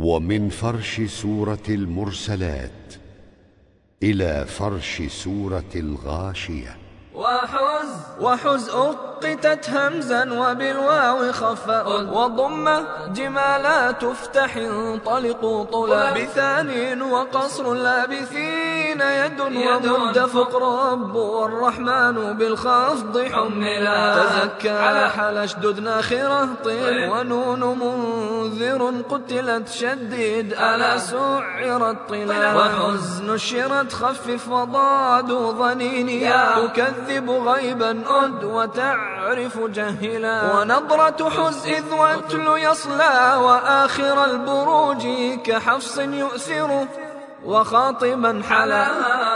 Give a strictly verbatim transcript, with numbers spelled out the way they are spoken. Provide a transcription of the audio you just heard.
ومن فرش سورة المرسلات إلى فرش سورة الغاشية. وحز وحز أقتت همزا وبالواو خفا وضم جمالا تفتح انطلقوا طلا بثاني وقصر لابثين يد ومد فقرب والرحمن بالخفض حملا تزكى حل اشدد ناخرة طيل ونون منذر قتلت شديد ألا سعرت طلا وحز نشرت خفف وضاد ظنيني تكذب تكذب غيبا أد وتعرف جهلا ونظرة حز إذ واتل يصلى وآخر البروج كحفص يؤثر وخاطبا حلا